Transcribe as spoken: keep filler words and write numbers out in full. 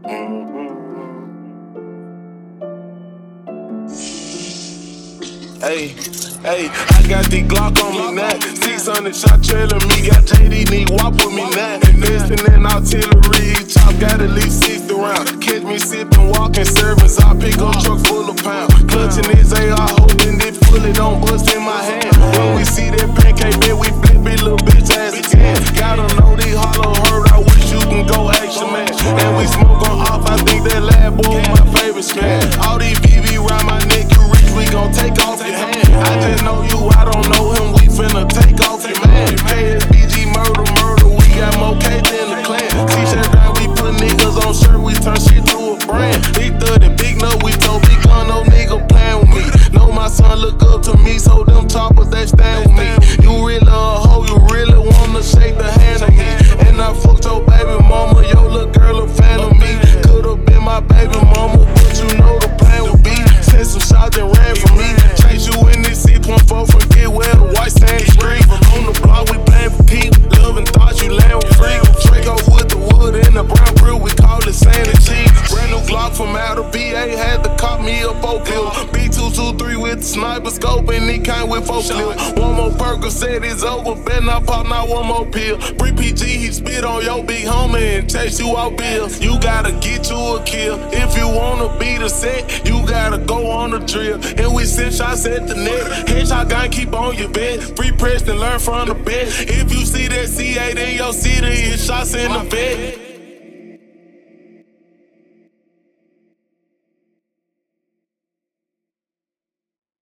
Hey, hey, I got the Glock on me now. six hundred shot trailing me, got J D need walk with me now. Investing in artillery, chop got at least sixty rounds. Catch me sipping, walking, service, I pick up truck full of pounds. Clutching his A R, holding it fully, don't bust in my hand. When we see that pancake, man, we flip it, little bitch ass again. Gotta know these hollow hurt, I wish you can go action, man. And we smoke on off, I think that lab boy my favorite man. All these V V round my neck, you rich, we gon' take off your hand. I just know you, I don't know him, we finna take off your man. K S B G murder, murder, we got more K than the clan. T-shirt down, we put niggas on shirt, we turn shit to a brand. Big thirty, big no, we told big gun, no nigga playing with me. Know my son look up to me, so them choppers, they stand with me. You really a hoe, you really wanna shake the hand of me. And I fucked your baby mama, yo little girl a fan of me. Could've been my baby mama, but you know the plan would be. Sent some shots and ran from me. Chase you in this six point four from get where the white sand street. On the block, we playing for keep. Loving thoughts, you land with free. Draco with the wood in the brown brew, we call it sand and cheese. Brand new Glock from out of B A, had to cop me a four pill. B two two three with the sniper scope, and he came with four clip. One more burger said it's over, better not pop, not one more pill. Free P G, he spit on your big homie and chase you out bills. You gotta get you a kill. If you wanna be the set, you gotta go on the drill. And we send shots at the net. Headshot gun, keep on your bed. Free press and learn from the best. If you see that C eight in your city, it's shots in the bed.